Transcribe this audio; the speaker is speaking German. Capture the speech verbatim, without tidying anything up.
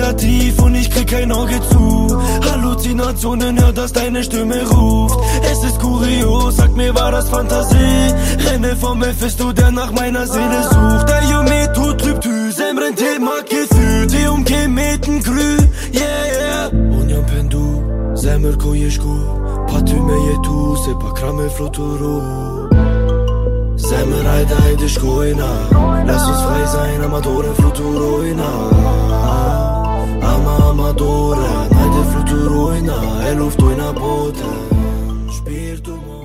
negativ und ich krieg kein Auge zu. Halluzinationen, hör, dass deine Stimme ruft. Es ist kurios, sag mir, war das Fantasie? Renne vom Mephisto, der nach meiner Seele sucht. Der Junge tut typ tu, Semren Thema Gefühl, die umgemeten Krü, yeah, yeah. Onyan pendu, Semmer koyeshku, Patüme yetu, sepa krame floturo. Semmer heide heide shkoina, lass uns frei sein, Amadore fluturo ina. Ama Amadore, heide fluturo ina, er luft ina boten, spirtu mo.